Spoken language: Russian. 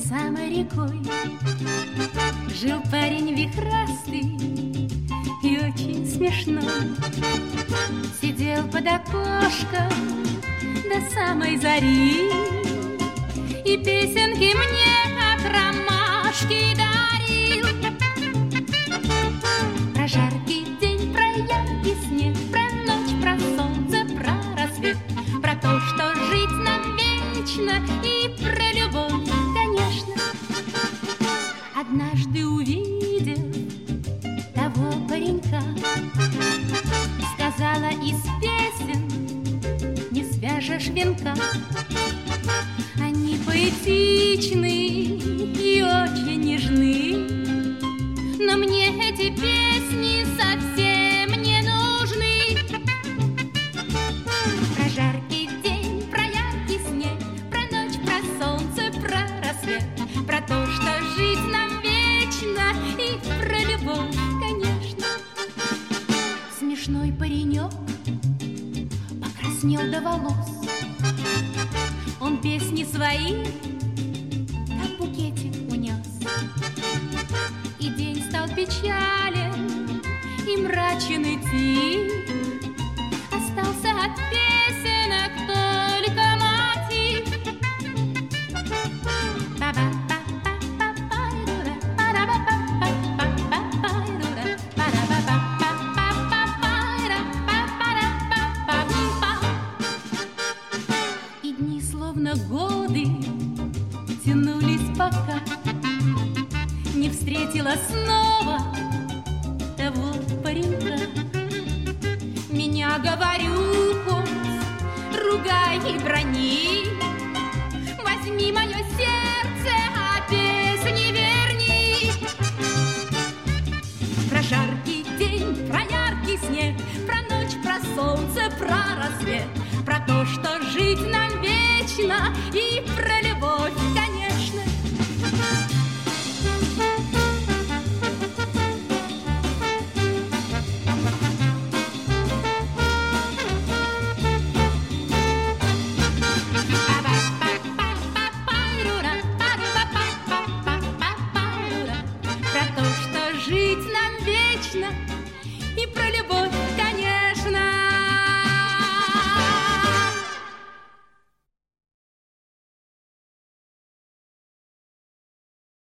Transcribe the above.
самой рекой жил парень вихрастый и очень смешной. Сидел под окошком до самой зари и песенки мне, как ромашки, дарил. Про жаркий день, про яркий снег, про ночь, про солнце, про рассвет, про то, что жить нам вечно, и про любовь, конечно. Однажды увидел того паренька, сказала из песен не свяжешь венка. Они поэтичны и очень нежны, но мне эти песни совсем не нужны. Про жаркий день, про яркий снег, про ночь, про солнце, про рассвет, про то, что жить нам вечно, и про любовь, конечно. Смешной паренек покраснел до волос. Он песни свои как букетик унес. И день стал печален и мрачен идти. Остался от песенок только мотив. И дни, словно годы, тянулись, пока не встретила снова того паренька. Меня, говорю, хоть ругай и брони, возьми мое сердце, а песни верни. Про жаркий день, про яркий снег, про ночь, про солнце, про рассвет, про то, что жить нам вечно, и про любовь, конечно.